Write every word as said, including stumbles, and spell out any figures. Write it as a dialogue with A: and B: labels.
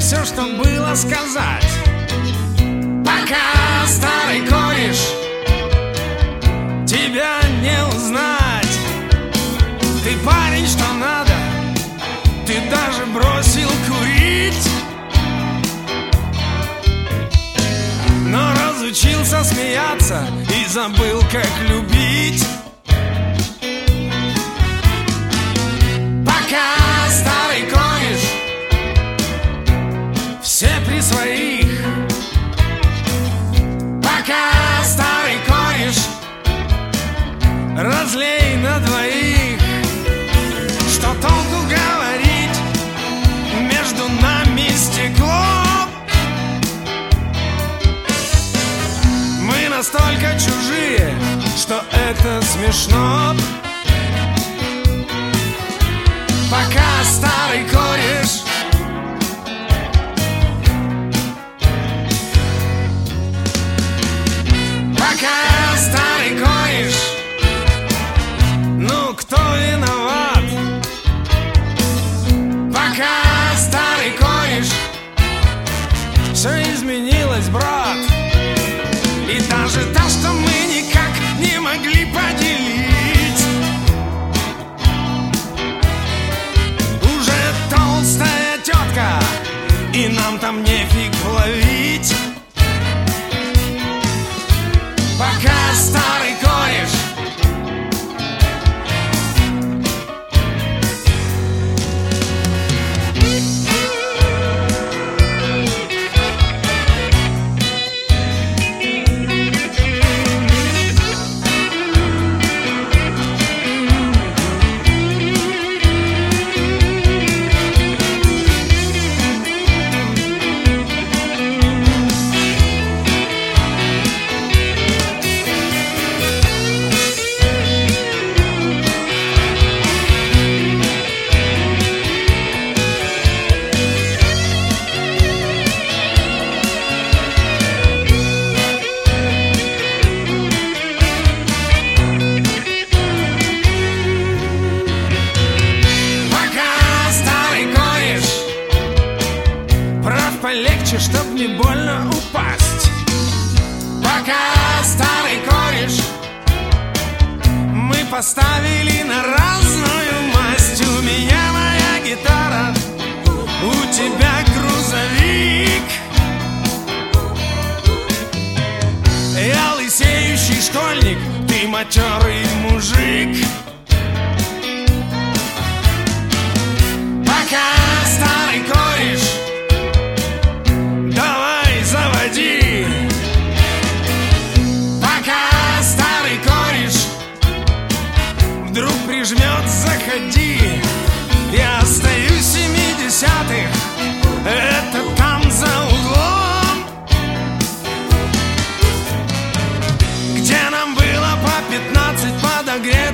A: все, что было сказать. Пока, старый кореш, тебя не узнать. Ты парень, что надо, ты даже бросил курить, но разучился смеяться и забыл, как любить. Пока, старый кореш, все при своих. Пока, старый кореш, разлей на двоих. Что толку говорить, между нами стекло. Мы настолько чужие, что это смешно. Пока, старый кореш, пока, старый кореш, ну кто виноват? Пока, старый кореш, все изменилось, брат. И даже то, что мы никак не могли поделить, уже толстая тетка, и нам там нефиг ловить. Пока, старый кореш, полегче, чтоб не больно упасть. Пока, старый кореш, мы поставили на разную масть. У меня моя гитара, у тебя грузовик. Я лысеющий школьник, ты матерый мужик. Пока, старый кореш, пока, старый кореш, вдруг прижмет, заходи. Я остаюсь в семидесятых, это там за углом, где нам было по пятнадцать подогреть.